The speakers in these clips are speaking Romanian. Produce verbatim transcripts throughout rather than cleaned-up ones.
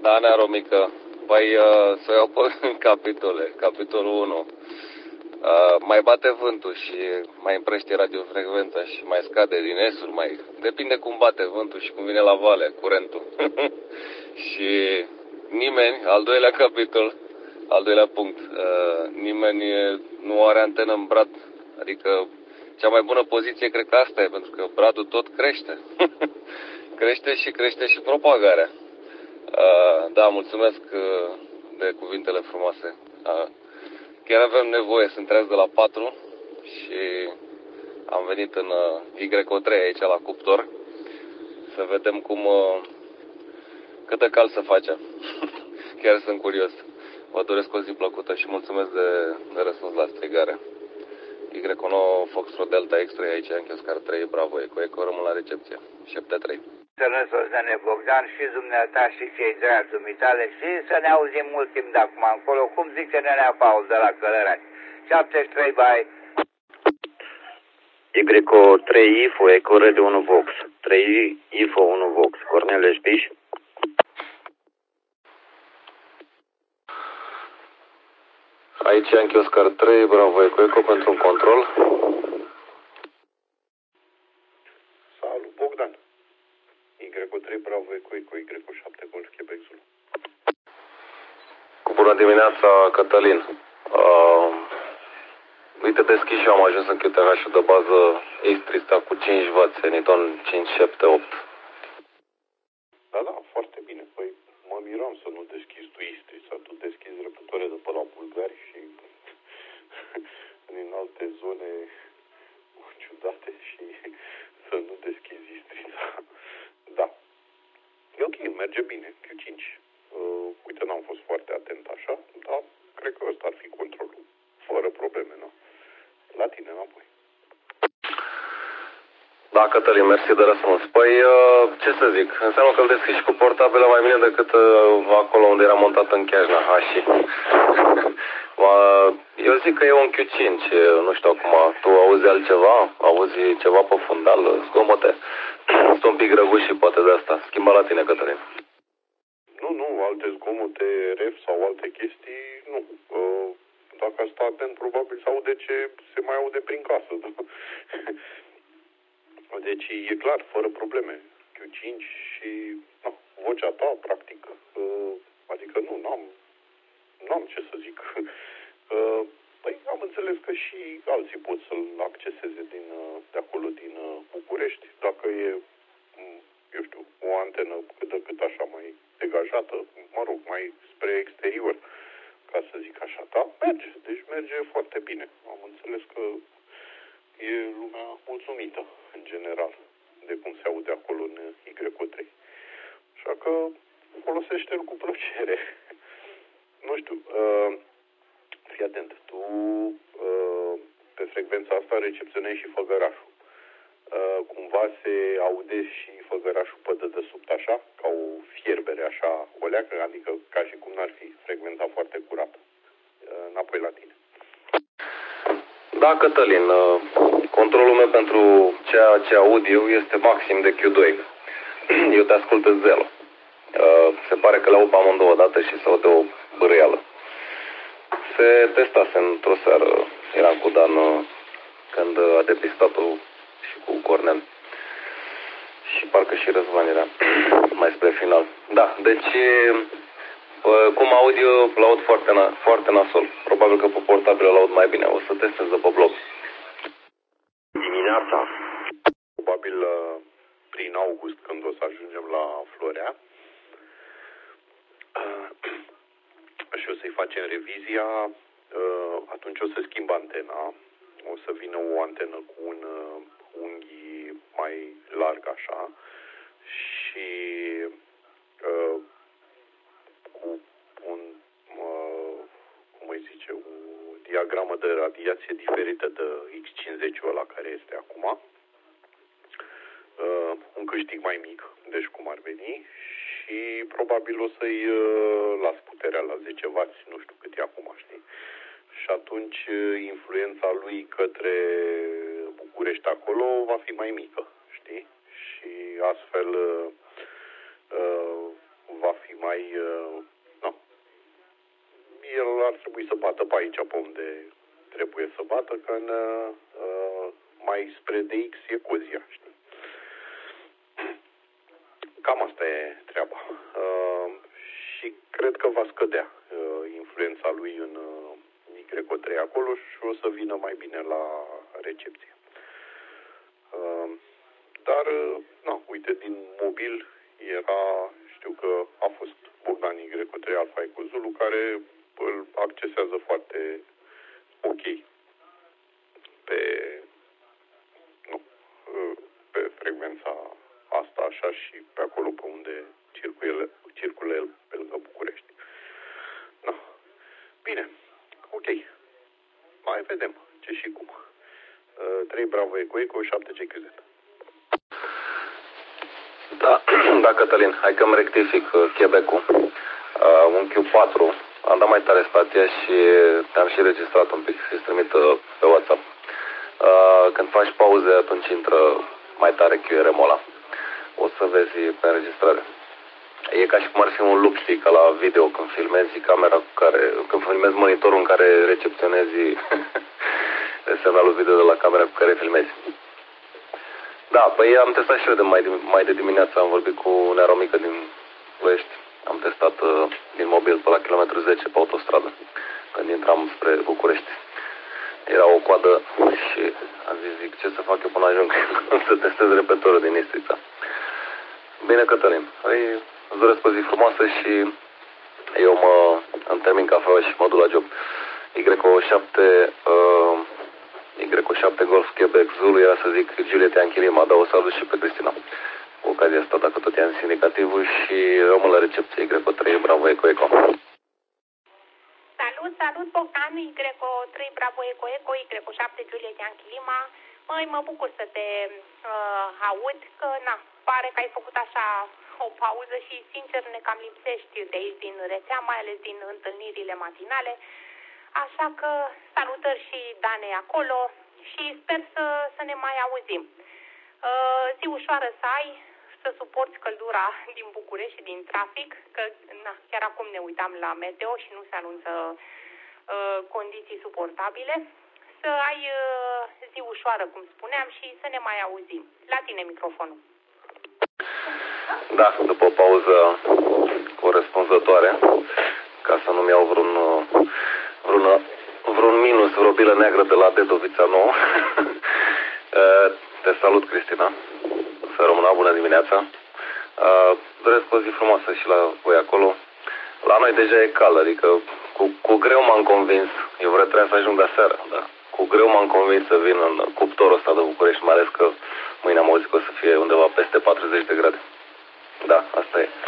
Da, Nea Romică, păi uh, să iau pe capitole. Capitolul unu. Uh, mai bate vântul și mai împrăște radiofrecvența și mai scade din esuri, mai... Depinde cum bate vântul și cum vine la vale, curentul. Și nimeni, al doilea capitol, al doilea punct, uh, nimeni nu are antenă în brad. Adică cea mai bună poziție cred că asta e, pentru că bradul tot crește. Crește și crește și propagarea. Uh, da, mulțumesc uh, de cuvintele frumoase. Uh, chiar avem nevoie să întreați de la patru și am venit în uh, Y O trei aici la cuptor să vedem cum uh, câtă cal să face. Chiar sunt curios. Vă doresc o zi plăcută și mulțumesc de, de răspuns la strigare. Y nouă Foxtrot Delta X trei aici în Chioscar trei, bravo, Eco Eco, rămân la recepție. șapte trei. Să Sosnene Bogdan și dumneata și cei dragi dumitale și să ne auzim mult timp de acum încolo, cum zice nenea Paul de la Călăraș. șaptezeci și trei, bye. Y O trei I F O, Eco Red unu Vox, trei I F O unu Vox, Cornel Eșpiș. Aici în Chioscar trei, bravo, Eco Eco pentru un control. Salut, Bogdan. Y O trei, bravo, Eco Eco, Y O șapte, Golf, Quebec, Zulu. Bună dimineața, Cătălin. Uh, uite, deschis și eu am ajuns în Q T H de bază Istrista cu cinci watt, Eniton cinci șapte opt. Da, da, foarte bine. Păi mă miram să nu deschizi tu Istrisa, tu deschizi repetoare de pe la bulgari și în alte zone ciudate și să nu deschizi Istrisa. Da. E ok, merge bine, Q cinci. Uh, uite, n-am fost foarte atent așa, dar cred că ăsta ar fi controlul. Fără probleme, nu? La tine înapoi. Da, Cătălin, mersi de răspuns. Păi, ce să zic, înseamnă că îl deschizi și cu portabilă mai bine decât acolo unde era montat în Chiajna, Hași. Eu zic că e un Q cinci, nu știu acum, tu auzi altceva? Auzi ceva pe fundal, zgomote? Sunt un pic răguși și poate de asta. Schimba la tine, Cătălin. Nu, nu, alte zgomote, ref sau alte chestii, nu. Dacă a stat atent, probabil se aude ce se mai aude prin casă. Deci e clar, fără probleme. Q cinci și na, vocea ta, practic. Adică nu, n-am, n-am ce să zic. Păi am înțeles că și alții pot să-l acceseze din, de acolo, din București. Dacă e, eu știu, o antenă cât de cât așa mai degajată, mă rog, mai spre exterior, ca să zic așa, da, merge. Deci merge foarte bine. Am înțeles că e lumea mulțumită, în general, de cum se aude acolo în Y O trei. Așa că folosește-l cu plăcere. Nu știu, uh, fii atent, tu uh, pe frecvența asta recepționezi și Făgărașul. Uh, cumva se aude și Făgărașul pe dedesubt așa, ca o fierbere așa, o leacă, adică ca și cum n-ar fi frecvența foarte curată. Uh, înapoi la tine. Da, Cătălin, controlul meu pentru ceea ce aud eu este maxim de Q doi. Eu te ascult în zero. Se pare că le aud pe amândouă dată și se aude o bârâială. Se testase într-o seară, eram cu Dan când a depistat-o și cu Cornel. Și parcă și Răzvan era mai spre final. Da, deci cum aud eu, l-aud foarte, na- foarte nasol. Probabil că pe portabil l-aud mai bine. O să testez de pe blog. Dimineața. Probabil prin august, când o să ajungem la Florea. Și o să-i facem revizia. Atunci o să schimb antena. O să vină o antenă cu un unghi mai larg așa. Și cu un, cum îi zice, o diagramă de radiație diferită de X cincizeci ăla care este acum. Un câștig mai mic, deci cum ar veni. Și probabil o să-i las puterea la zece watt, nu știu cât e acum, știi? Și atunci influența lui către București acolo va fi mai mică, știi? Și astfel va fi mai mai, uh, no, el ar trebui să bată pe aici, pe unde trebuie să bată, că în, uh, mai spre D X e Cozia, știi? Cam asta e treaba. Uh, și cred că va scădea uh, influența lui în uh, Y trei acolo și o să vină mai bine la recepție. Uh, dar, uh, na, uite, din mobil era, știu că a fost Bogdan Y trei Alfa Eco Zulu, care îl accesează foarte ok pe, nu, pe frecvența asta, așa, și pe acolo pe unde circulă, circulă el pe lângă București. Da. Bine. Ok. Mai vedem ce și cum. trei Bravo Eco Eco, șapte G Q Z. Da, da, Cătălin, hai că îmi rectific Quebec-ul. Uh, un Q patru, am dat mai tare stația și te-am și registrat un pic, să-ți trimit pe WhatsApp. Uh, când faci pauze, atunci intră mai tare Q R M-ul ăla. O să vezi pe înregistrare. E ca și cum ar fi un loop, știi, ca la video, când filmezi camera cu care, când filmezi monitorul în care recepționezi semnalul video de la camera cu care filmezi. Da, păi am testat și eu de mai, de, mai de dimineață, am vorbit cu Nea Romică din Ploiești. Am testat uh, din mobil pe la kilometru zece pe autostradă, când intram spre București. Era o coadă și am zis, zic, ce să fac eu până ajung să testez repetorul din Istrița. Bine, Cătălin, păi, îți doresc o zi frumoasă și eu mă îmi termin cafeaua și mă duc la job. Y șapte uh, Y șapte Golf Quebec Zulu, era să zic Julieta Anchilima, dar o salut și pe Cristina. Cu ocazia asta, dacă tot i-am zis indicativul, și rămân la recepție Y trei Bravo Eco Eco. Salut, salut, Bogdan, Y trei Bravo Eco Eco, Y șapte Julieta Anchilima. Măi, mă bucur să te uh, aud, că na, pare că ai făcut așa o pauză și, sincer, ne cam lipsești de aici din rețea, mai ales din întâlnirile matinale. Așa că salutări și Dane acolo și sper să, să ne mai auzim. Uh, zi ușoară să ai, să suporți căldura din București și din trafic, că na, chiar acum ne uitam la meteo și nu se anunță uh, condiții suportabile. Să ai uh, zi ușoară, cum spuneam, și să ne mai auzim. La tine microfonul. Da, după o pauză corespunzătoare, ca să nu-mi iau vreun, vreun, vreun minus, vreo bilă neagră de la Dedovița nouă. Te salut, Cristina. Să rămână, bună dimineața. Doresc o zi frumoasă și la voi acolo. La noi deja e cald, adică cu, cu greu m-am convins, eu vreau trebuia să ajung de seară, dar cu greu m-am convins să vin în cuptorul ăsta de București, mai ales că mâine am auzit că o să fie undeva peste patruzeci de grade. Da, asta e.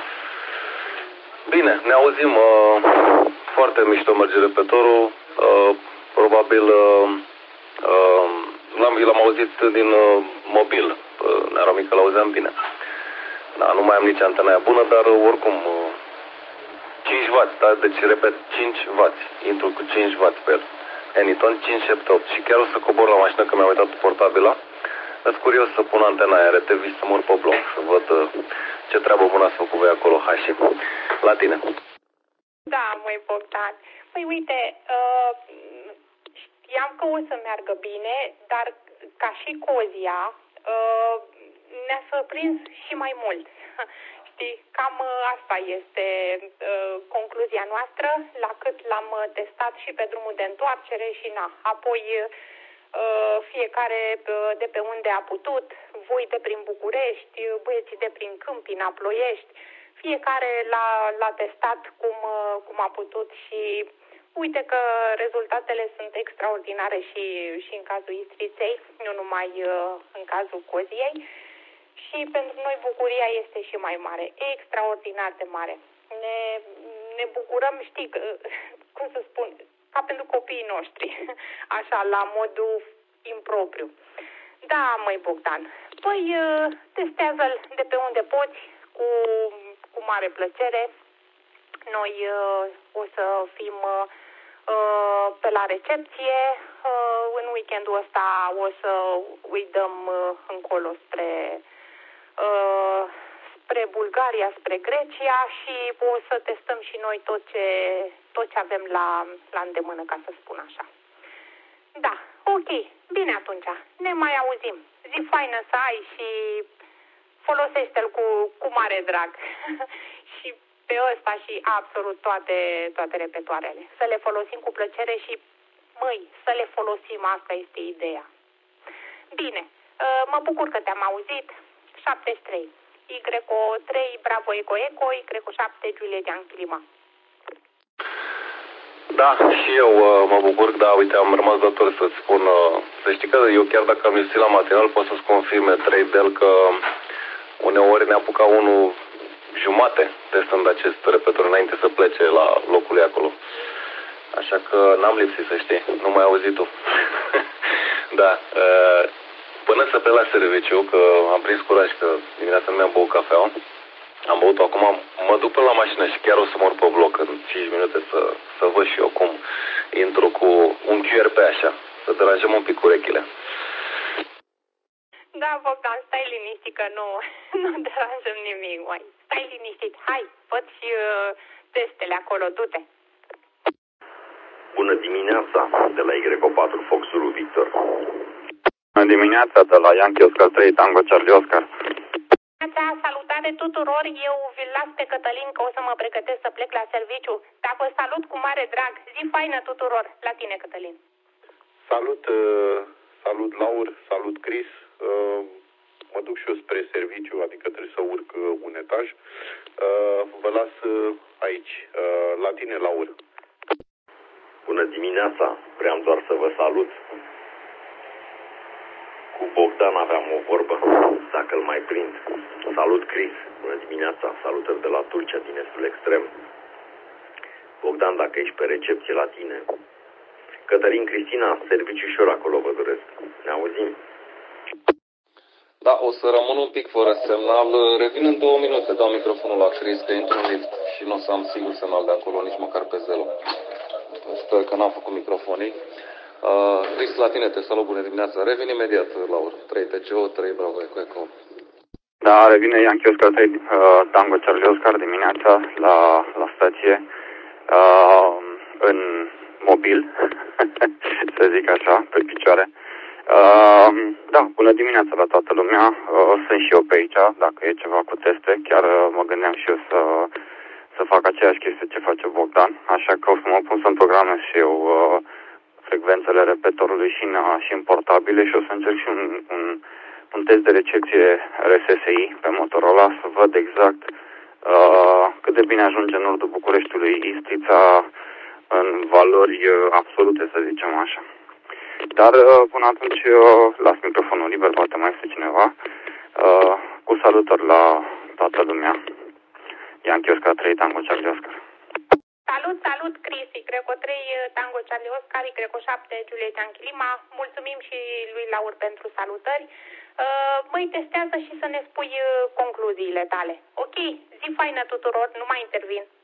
Bine, ne auzim. Uh, foarte mișto merge repetorul. Uh, probabil uh, uh, l-am, l-am auzit din uh, mobil. Uh, Nea Romică l-auzeam bine. Da, nu mai am nici antena aia bună, dar uh, oricum uh, cinci watt, da? Deci repet, cinci watt. Intru cu cinci watt pe el. Anyton cinci șapte opt. Și chiar o să cobor la mașină, că mi-am uitat portabila. Sunt curios să pun antena aia R T V și să mor pe bloc, să văd uh, ce treabă bună ați făcut voi acolo, Hași. La tine. Da, măi, Bogdan. Păi uite, uh, știam că o să meargă bine, dar ca și Cozia, uh, ne-a surprins și mai mult. Știi, cam uh, asta este uh, concluzia noastră, la cât l-am uh, testat și pe drumul de întoarcere și na, apoi uh, fiecare uh, de pe unde a putut, voi de prin București, băieții de prin Câmpina, Ploiești, fiecare l-a, l-a testat cum, uh, cum a putut și uite că rezultatele sunt extraordinare și, și în cazul Istriței, nu numai uh, în cazul Coziei. Și pentru noi bucuria este și mai mare, extraordinar de mare. Ne, ne bucurăm, știi, cum să spun, ca pentru copiii noștri, așa, la modul impropriu. Da, măi, Bogdan, păi testează-l de pe unde poți, cu, cu mare plăcere. Noi o să fim pe la recepție. În weekendul ăsta o să îi dăm încolo spre spre Bulgaria, spre Grecia și o să testăm și noi tot ce, tot ce avem la, la îndemână, ca să spun așa. Da, ok, bine atunci, ne mai auzim. Zi faină să ai și folosește-l cu, cu mare drag. Și pe ăsta și absolut toate, toate repetoarele. Să le folosim cu plăcere și, măi, să le folosim, asta este ideea. Bine, mă bucur că te-am auzit. șaptezeci și trei. Y O trei, Bravo Eco Eco, Y O șapte, Juliet Clima. Da, și eu uh, mă bucur, da, uite, am rămas dator să-ți spun, uh, să știi că eu chiar dacă am ieșit la material pot să-ți confirme trei del că uneori ne apuca unul jumate testând acest repetor înainte să plece la locul ei acolo. Așa că n-am lipsit, să știi, nu mai auzit tu. Da, uh, până să plec la serviciu, că am prins curaj că dimineața nu mi-am băut cafeaua, am băut-o acum, mă duc până la mașină și chiar o să mor pe bloc în cinci minute să, să văd și eu cum intru cu un Q R P așa, să deranjăm un pic urechile. Da, Bogdan, stai liniștit că nu, nu deranjăm nimic, mai. Stai liniștit, hai, fă și uh, testele acolo, du-te. Bună dimineața, de la Y O patru Foxul Victor. Bună dimineața, de la Yankee Oscar trei Tango Charlie Oscar. Salutare tuturor, eu vi-l las pe Cătălin că o să mă pregătesc să plec la serviciu, dar vă salut cu mare drag, zi faină tuturor, la tine Cătălin. Salut, uh, salut Laur, salut Chris, uh, mă duc și eu spre serviciu, adică trebuie să urc uh, un etaj, uh, vă las uh, aici, uh, la tine Laur. Bună dimineața, vreau doar să vă salut. Cu Bogdan aveam o vorbă, dacă îl mai prind. Salut, Chris. Bună dimineața. Salutări de la Tulcea, din estul extrem. Bogdan, dacă ești pe recepție la tine. Cătălin, Cristina, serviciușor acolo vă doresc. Ne auzim? Da, o să rămân un pic fără semnal. Revin în două minute, dau microfonul la Chris, că intru în lift și nu o să am sigur semnal de acolo, nici măcar pe Zelo. Sper că n-am făcut microfonii. Uh, Chris, la tine, te salut, bună dimineața. Revin imediat, Laura. trei T C O, trei Bravo Eco Eco. Da, revine Yankee Oscar trei uh, Tango Charlie Oscar dimineața la, la stație, uh, în mobil, să zic așa, pe picioare. Uh, da, bună dimineața la toată lumea. Uh, sunt și eu pe aici, dacă e ceva cu teste. Chiar uh, mă gândeam și eu să, să fac aceeași chestie ce face Bogdan, așa că o să mă pun să-mi programez și eu uh, frecvențele repetorului și în, și în portabile și o să încerc și un, un, un test de recepție R S S I pe Motorola să văd exact uh, cât de bine ajunge în nordul Bucureștiului Istrița în valori uh, absolute, să zicem așa. Dar uh, până atunci uh, las microfonul liber, poate mai este cineva. Uh, cu salutări la toată lumea. Yankee Oscar trei Tango Charlie Oscar. Salut, salut, Chris, Y O trei Tango Charlie Oscar, Y O șapte Juliet Clima. Mulțumim și lui Laur pentru salutări. Uh, măi, testează și să ne spui uh, concluziile tale. Ok, zi faină tuturor, nu mai intervin.